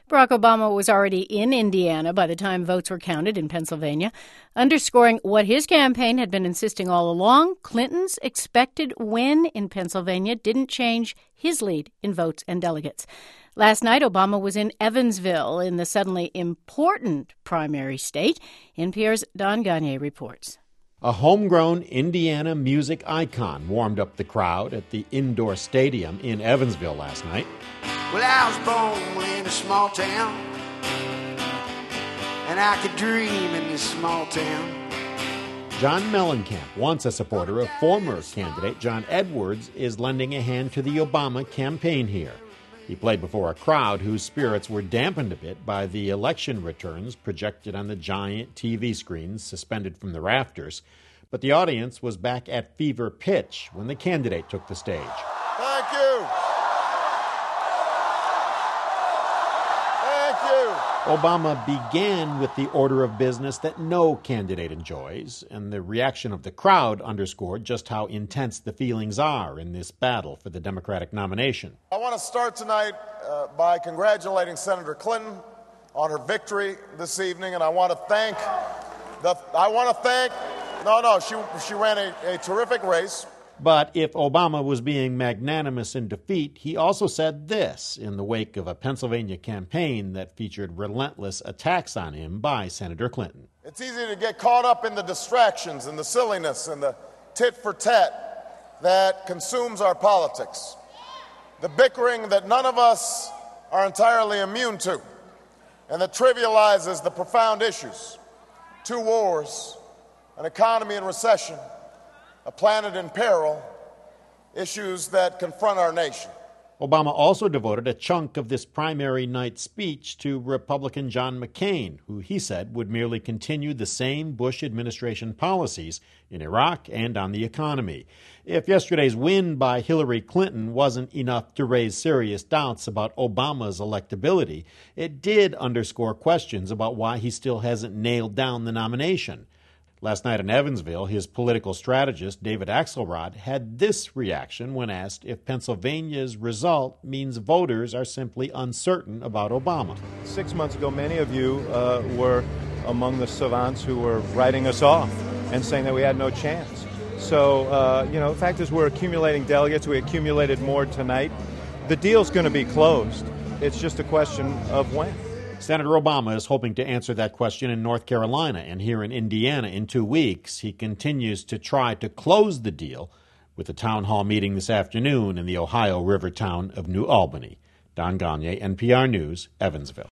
Barack Obama was already in Indiana by the time votes were counted in Pennsylvania, underscoring what his campaign had been insisting all along. Clinton's expected win in Pennsylvania didn't change his lead in votes and delegates. Last night, Obama was in Evansville in the suddenly important primary state. NPR's Don Gagné reports. A homegrown Indiana music icon warmed up the crowd at the indoor stadium in Evansville last night. Well, I was born in a small town, and I could dream in this small town. John Mellencamp, once a supporter of former candidate John Edwards, is lending a hand to the Obama campaign here. He played before a crowd whose spirits were dampened a bit by the election returns projected on the giant TV screens suspended from the rafters. But the audience was back at fever pitch when the candidate took the stage. Thank you. Thank you. Obama began with the order of business that no candidate enjoys, and the reaction of the crowd underscored just how intense the feelings are in this battle for the Democratic nomination. I want to start tonight by congratulating Senator Clinton on her victory this evening, and she ran a terrific race. But if Obama was being magnanimous in defeat, he also said this in the wake of a Pennsylvania campaign that featured relentless attacks on him by Senator Clinton. It's easy to get caught up in the distractions and the silliness and the tit-for-tat that consumes our politics, the bickering that none of us are entirely immune to, and that trivializes the profound issues: 2 wars, an economy in recession, a planet in peril, issues that confront our nation. Obama also devoted a chunk of this primary night speech to Republican John McCain, who he said would merely continue the same Bush administration policies in Iraq and on the economy. If yesterday's win by Hillary Clinton wasn't enough to raise serious doubts about Obama's electability, it did underscore questions about why he still hasn't nailed down the nomination. Last night in Evansville, his political strategist, David Axelrod, had this reaction when asked if Pennsylvania's result means voters are simply uncertain about Obama. 6 months ago, many of you were among the savants who were writing us off and saying that we had no chance. So, the fact is we're accumulating delegates. We accumulated more tonight. The deal's going to be closed. It's just a question of when. Senator Obama is hoping to answer that question in North Carolina, and here in Indiana in 2 weeks. He continues to try to close the deal with a town hall meeting this afternoon in the Ohio River town of New Albany. Don Gagné, NPR News, Evansville.